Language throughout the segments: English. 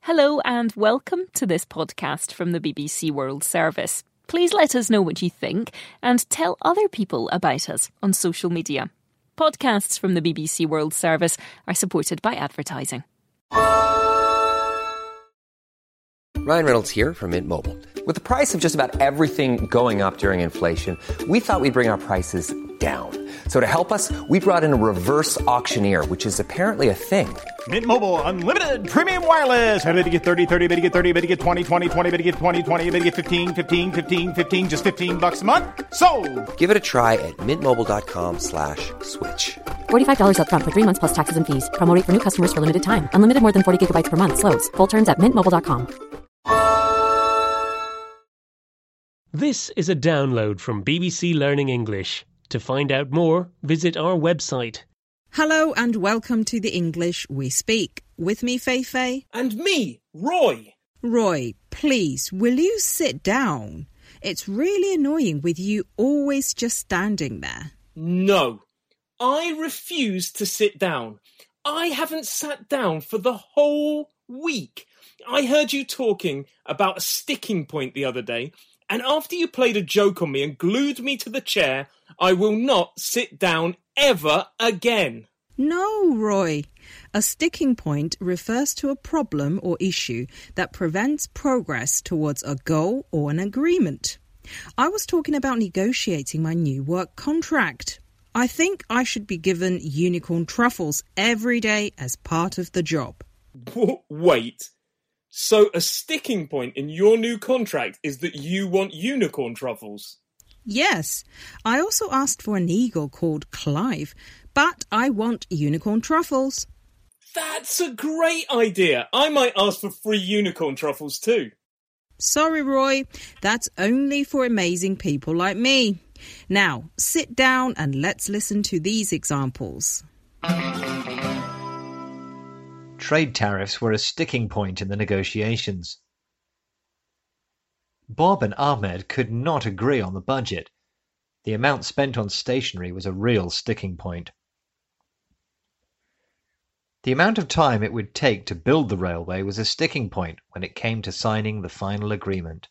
Hello and welcome to this podcast from the BBC World Service. Please let us know what you think and tell other people about us on social media. Podcasts from the BBC World Service are supported by advertising. Ryan Reynolds here from Mint Mobile. With the price of just about everything going up during inflation, we thought we'd bring our prices down. So to help us, we brought in a reverse auctioneer, which is apparently a thing. Mint Mobile Unlimited Premium Wireless. How to get 30, 30, bit to get 30, bit to get 20, 20, 20, bit to get 20, 20, bit to get 15, 15, 15, 15, just $15 a month? Sold! Give it a try at mintmobile.com/switch. $45 up front for 3 months plus taxes and fees. Promo rate for new customers for limited time. Unlimited more than 40 gigabytes per month. Slows full terms at mintmobile.com. This is a download from BBC Learning English. To find out more, visit our website. Hello and welcome to the English We Speak. With me, Fei-Fei. And me, Roy. Roy, please, will you sit down? It's really annoying with you always just standing there. No, I refuse to sit down. I haven't sat down for the whole week. I heard you talking about a sticking point the other day, and after you played a joke on me and glued me to the chair, I will not sit down ever again. No, Roy. A sticking point refers to a problem or issue that prevents progress towards a goal or an agreement. I was talking about negotiating my new work contract. I think I should be given unicorn truffles every day as part of the job. Wait. So a sticking point in your new contract is that you want unicorn truffles? Yes. I also asked for an eagle called Clive, but I want unicorn truffles. That's a great idea. I might ask for free unicorn truffles too. Sorry, Roy. That's only for amazing people like me. Now, sit down and let's listen to these examples. Trade tariffs were a sticking point in the negotiations. Bob and Ahmed could not agree on the budget. The amount spent on stationery was a real sticking point. The amount of time it would take to build the railway was a sticking point when it came to signing the final agreement.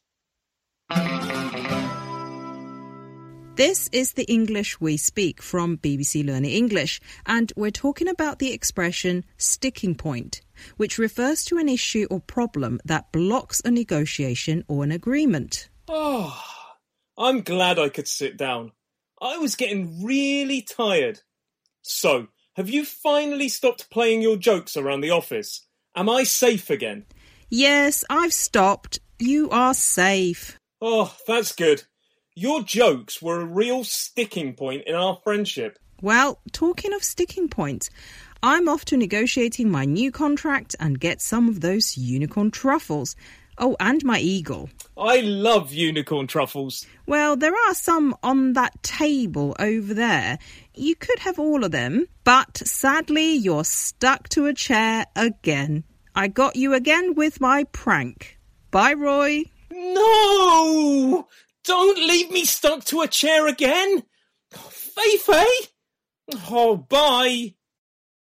This is the English We Speak from BBC Learning English, and we're talking about the expression sticking point, which refers to an issue or problem that blocks a negotiation or an agreement. Oh, I'm glad I could sit down. I was getting really tired. So, have you finally stopped playing your jokes around the office? Am I safe again? Yes, I've stopped. You are safe. Oh, that's good. Your jokes were a real sticking point in our friendship. Well, talking of sticking points, I'm off to negotiating my new contract and get some of those unicorn truffles. Oh, and my eagle. I love unicorn truffles. Well, there are some on that table over there. You could have all of them, but sadly you're stuck to a chair again. I got you again with my prank. Bye, Roy. No! Don't leave me stuck to a chair again! Fei-Fei! Oh, bye!